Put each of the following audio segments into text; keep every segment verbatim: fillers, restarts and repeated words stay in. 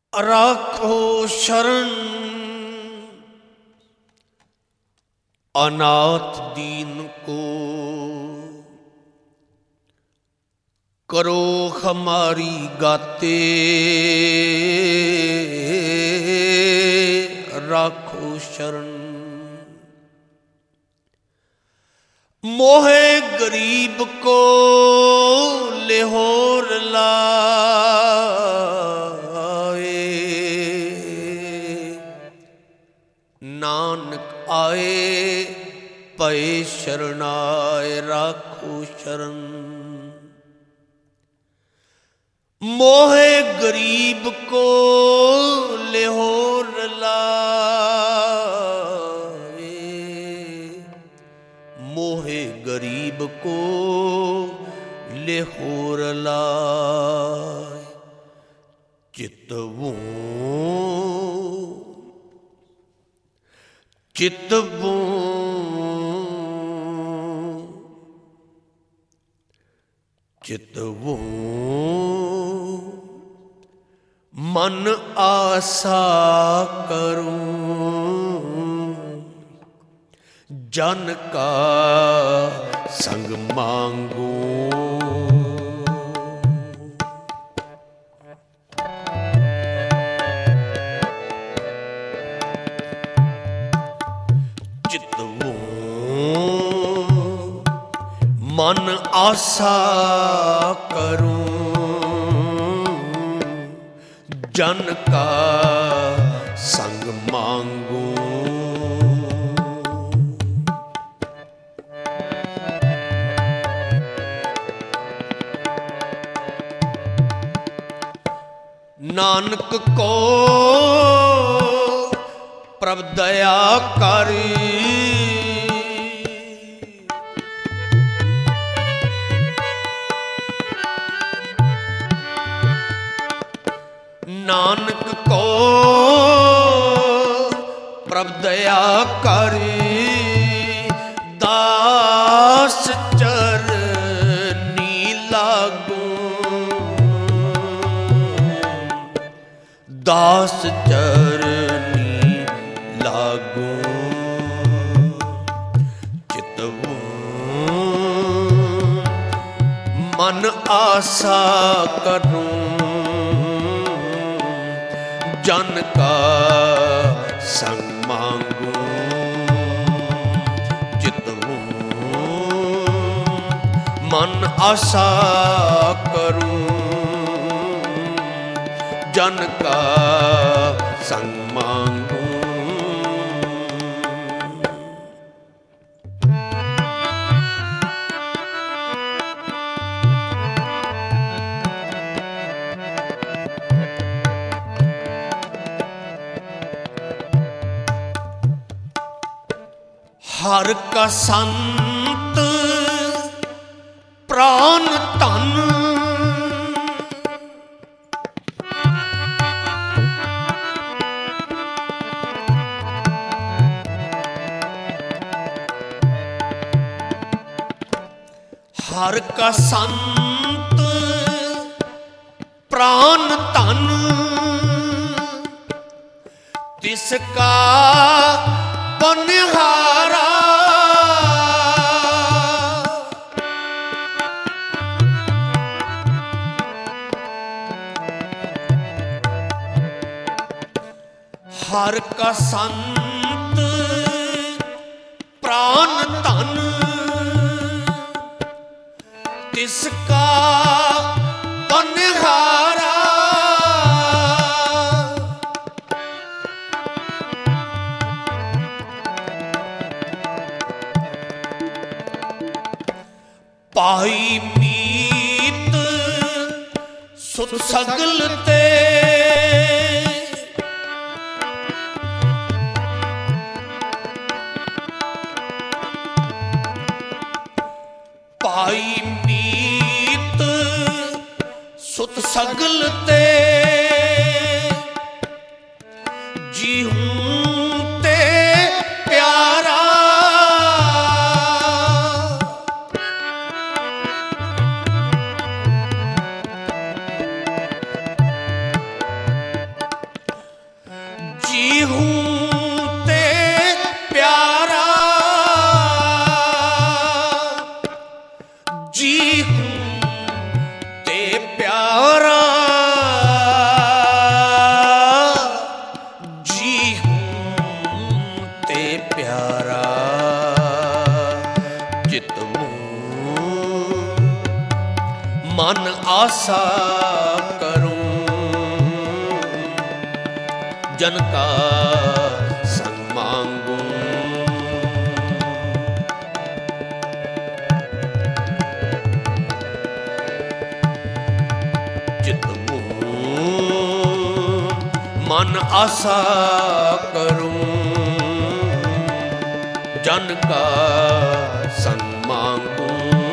राखो शरण अनाथ दीन को, करो हमारी गाते राखो शरण। मोहे गरीब को लेहोर लाए, नानक आए पए शरणाए राखो शरण। मोहे गरीब को लेहोर लाए, मोहे गरीब को लेहोर लाए। चितवों चितवों चितवों मन आशा करूं, जन का संग मांगूं। चितवों मन आशा करूं, जन का संग मांगूं। नानक को प्रभ दया करी, नानक को प्रभ दया करी। दास चरनी लागूं, दास चरनी लागूं। चितवों मन आशा करूं, जन का संग मांगूं। चितवों मन आशा करूं, जन का संग मांगूं। हर का संत प्राण तन, हर का संत प्राण तन। तिसका बनिहारा हर का संत प्राण तन। तिसका बनिहारा पाई मीत सुत सगल ते, पाई मीत सुत सगल ते। जीहूं ते प्यारा हूं ते प्यारा, जी हूं ते प्यारा, जी हूं ते प्यारा, चित मन आशा करूं, जन का संग मांगूं। चित मन आशा करूं, जन का संग मांगूं।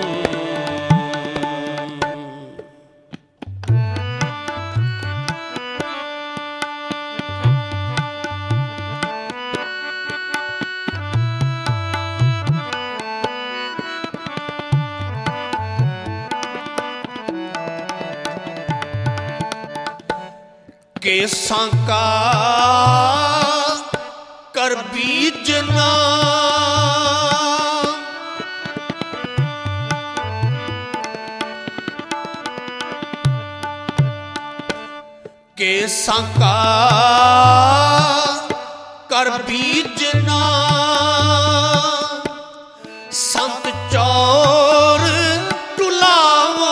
केसां का कर बीजना, केसां का कर बीजना, संत चौर टुलावो,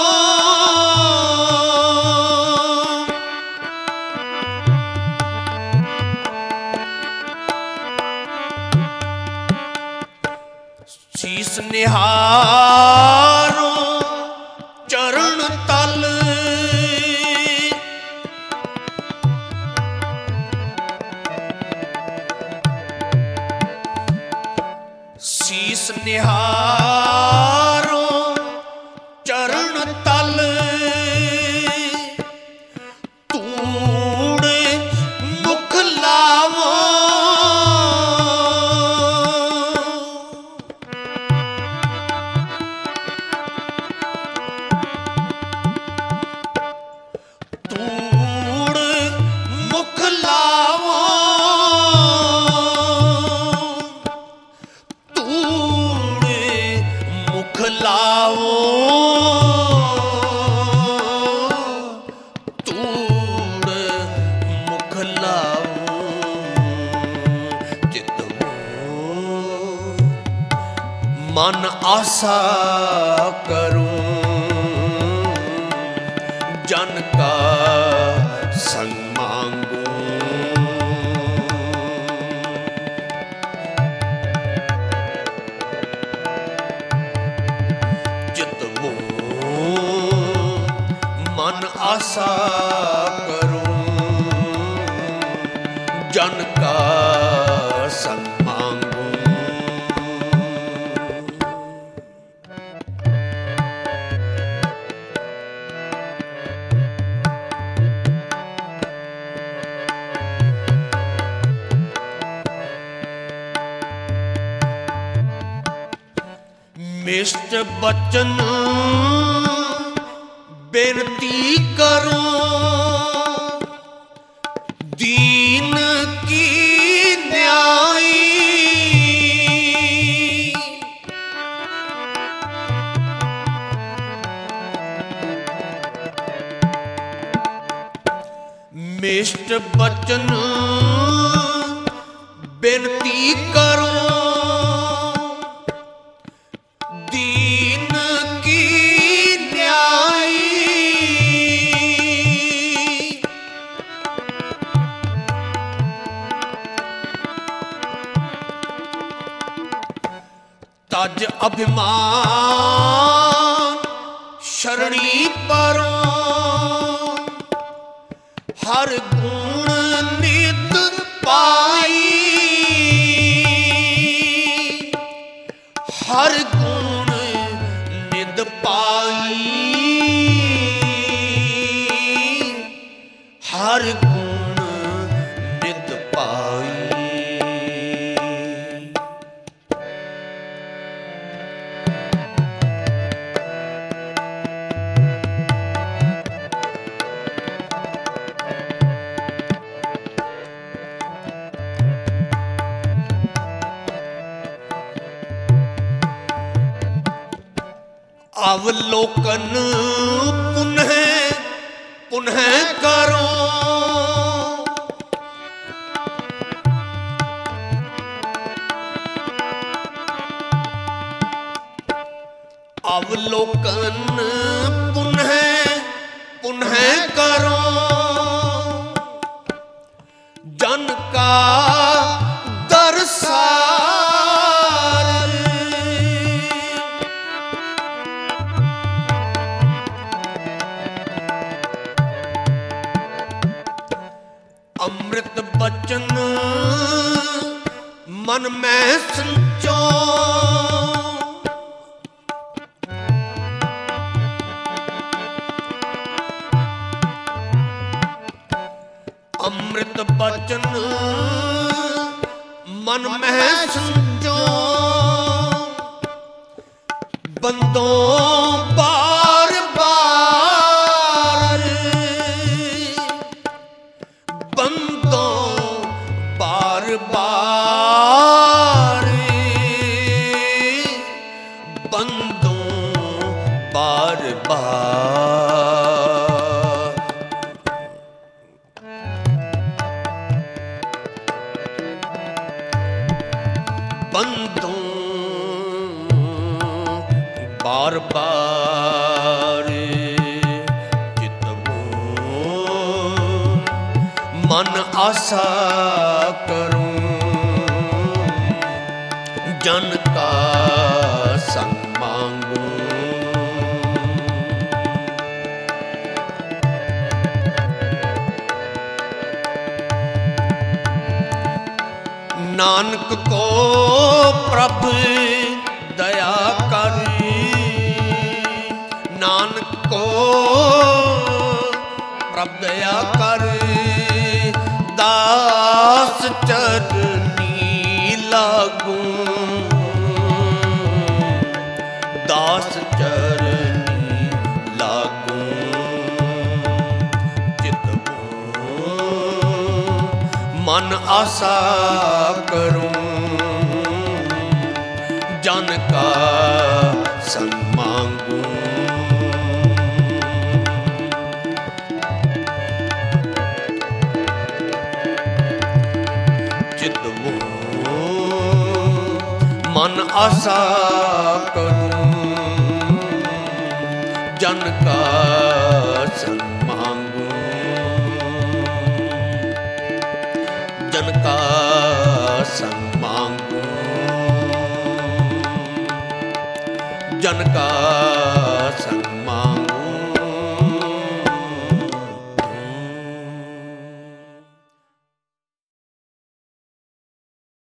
शीस निहारो चरण तल, शीस निहारो चरण तल, तूड़ मुख लावो, तूड़ मुख लावो, तूड़ मुख लावो, तूड़ मुख लावो। चित मन आशा करूं, जन का संग मांगूं। चित मन आशा करूं, जन का संग मांगूं। मिष्ट बचन बेनती करो, दीन की न्यायी, मिष्ट बचन बेनती करो, दीन की न्यायी, तज अभिमान शरणी परो, हर गुण नित पाई, हर गुण नित पाई, हर गुण नित पाई। अवलोकन पुनः पुनः करो, अवलोकन पुनः पुनः करो, जन का दरसार। अमृत बचन मन में संचो, अमृत बचन मन में संजो, बंदों बार बार, बंदों बार बार, बंदों बार बार। बंदों बार बार चितवो, मन आशा करूं, जन का संग मांगूं। नानक को प्रभु दया करी, नानक को प्रभु दया करी, दास चरनी लागू, दास चरनी लागू। चितवो मन आशा करूं, जन का संग मांगूं। चितवो मन आशा करूं, जन का संग मांगूं, जन का संग मांगूं, जन का संग मांगूं।